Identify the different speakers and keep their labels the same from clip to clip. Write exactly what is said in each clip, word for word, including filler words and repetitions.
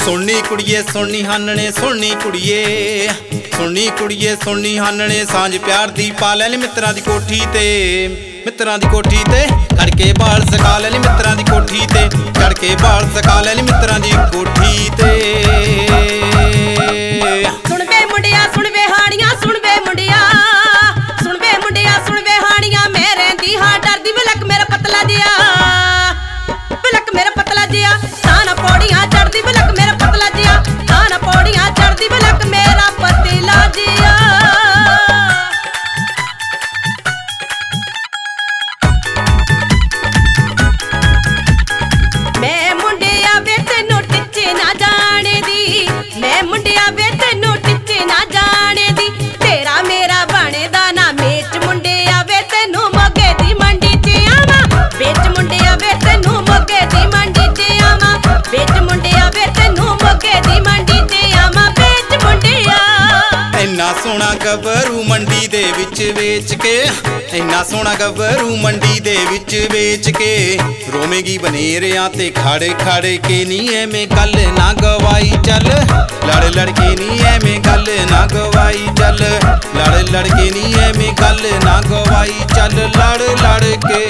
Speaker 1: सुननी कुड़िए सुननी हानने सुननी कुड़िए सुननी कुड़िए सुननी हानने सांझ प्यार दी पा ले मित्रां दी कोठी ते मित्रां दी कोठी ते चढ़ के बाल सका ले मित्रां दी कोठी ते चढ़ के बाल सका ले मित्रां दी कोठी ते
Speaker 2: सुन वे मुंडिया सुन वे हाड़ियां सुन वे मुंडिया सुन वे मुंडिया सुन वे हाड़ियां मैं रहंदी हां डरदी बलक मेरा पतला जिया बलक मेरा पतला जिया ताना पौड़ियां चढ़दी बलक मेरा पतला जिया ताना पौड़ियां चढ़दी बलक मेरा पतला जिया मैं मुंडिया वे तैनू टिच्चे ना जाने दी मैं मुंडिया वे तैनू टिच्चे ना जाने दी तेरा मेरा बने दा ना मेच मुंडिया वे तैनू मोगे दी मंडी च आवा बेच मुंडिया वे तैनू मोगे दी मंडी च आवा बेच मुंडिया वे तैनू मोगे दी मंडी च आवा बेच मुंडिया
Speaker 1: इन्ना सोहना गबरू मंडी दे विच वेच के इन्ना सोहना गबरू मंडी दे विच वेच के रोवेगी बनेरियां ते खाड़े खाड़े के नी एवें गल ना गवाई चल लड़ लड़ के नी एवें गल ना गवाई चल लड़ लड़ के नी एवें गल ना गवाई चल लड़ लड़ के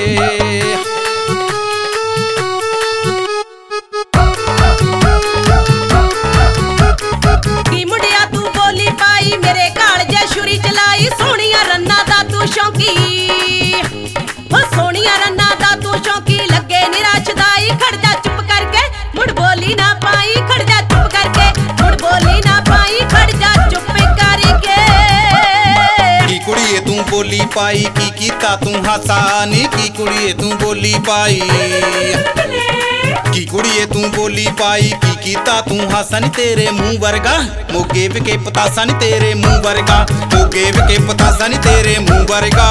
Speaker 2: की मुंडिया तू बोली पाई मेरे काल जे छुरी चलाई सोहणिया रन्ना दा तू शौकी हो सोहणिया रन्ना दा तू शौकी लगे निराशदाई खड़ जा चुप करके मुड़ बोली ना पाई खड़ जा चुप करके मुड़ बोली ना पाई खड़ जा चुप करके
Speaker 1: की कुड़िए तू बोली पाई की कीता तू हासा नी की कुड़िए तू बोली पाई की कुड़िए तू बोली पाई की कीता तू हासा नी तेरे मुंह वर्गा मोगे विके पतासा नी तेरे मुंह वर्गा मोगे विके पतासा नी तेरे मुंह वर्गा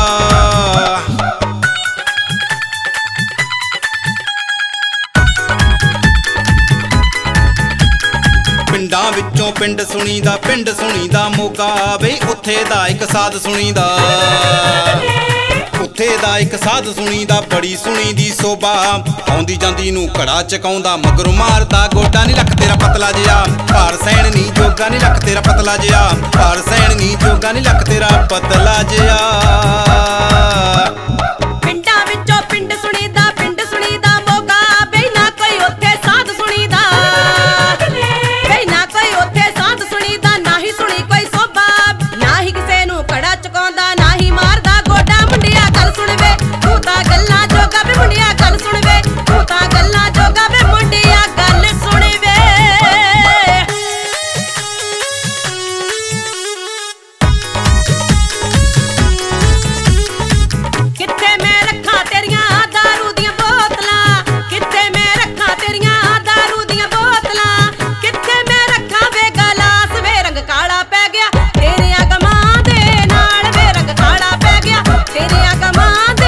Speaker 1: पिंडां विचों पिंड सुनीदा पिंड सुनीदा मोगा बई उत्थे दा इक साध सुनीदा उत्थे दा इक साध सुनीदा बड़ी सुनी दी सोभा आउंदी जांदी नूं घड़ा चकाउंदा मगरों मारदा गोडा नी लख तेरा पतला जिया भार सैण नी जोगा नी लख तेरा पतला जिया भार सैण नी जोगा नी लख तेरा पतला जिया
Speaker 2: पिंडां विचों पिंड सुनीदा पिंड सुनीदा मोगा बई ना कोई उत्थे साध सुनीदा बई ना कोई उत्थे साध सुनीदा ना ही सुनी कोई सोभा ना ही किसे नूं घड़ा चकाउंदा ना ही मारदा गोडा मुंडिया गल सुण वे तू तां गल्लां जोगा वे मुंडिया गल सुण वे तू तां गल्लां जोगा वे मुंडिया गल सुण वे किथे मैं रखा तेरियां दारू दियां बोतलां किथे मैं रखा तेरियां दारू दियां बोतलां किथे मैं रखा वे गलास वे रंग काला पै गया तेरे गमां दे नाल वे रंग काला पै गया तेरे गमां दे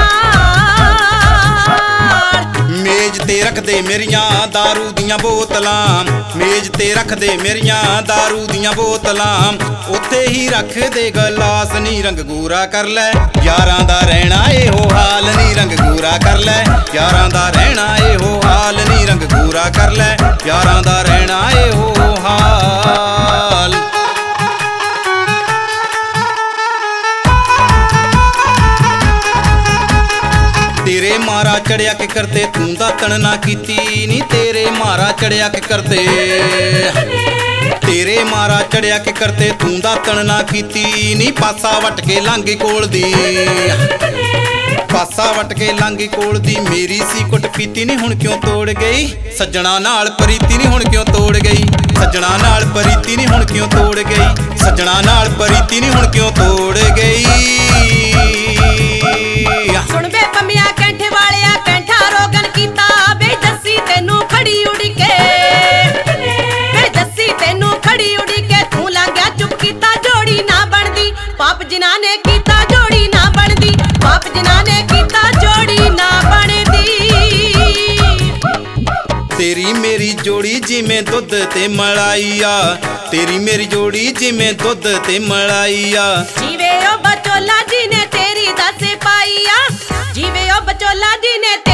Speaker 2: नाल
Speaker 1: मेज ते रख दे मेरियां दारू दियां बोतलां मेज ते रख दे मेरियां दारू दियां बोतलां उत्थे ही रख दे गलास नी रंग गूरा कर लै यारां दा रहना एहो हाल नी रंग गूरा कर लै यारां दा रहना एहो हाल नी रंग गूरा कर लै यारां दा रहना एहो हाल तेरे मारा चढ़िया के करते तू दातन ना कीती नी तेरे मारा चढ़िया के करते तेरे मारा चढ़िया के करते तू दातन ना कीती नी पासा वट के लांगी कोल दी पासा वट के लांगी कोल दी मेरी सी कुट पीती नी हुण क्यों तोड़ गई सज्जणा नाल प्रीति नी हुण क्यों तोड़ गई सज्जणा नाल प्रीति नी हुण क्यों तोड़ गई सज्जणा नाल प्रीति नी हुण क्यों तोड़ गई
Speaker 2: सुन वे पमिया कैंठे वालिया कैंठा रोगन कीता बे जस्सी तेनू खड़ी उड़ी के बे जस्सी तेनू खड़ी उड़ी के तू लांघिया चुप कीता जोड़ी ना बनदी पाप जिन्हां ने कीता जोड़ी ना बनदी पाप जिन्हां ने कीता जोड़ी ना बनदी
Speaker 1: तेरी मेरी जोड़ी जिमें दुध ते मलाई आ तेरी मेरी जोड़ी जिमें दुध ते मलाई आ
Speaker 2: जीवे ओ बचोला जी ने तेरी दस पाई आ जीवे ओ बचोला जी ने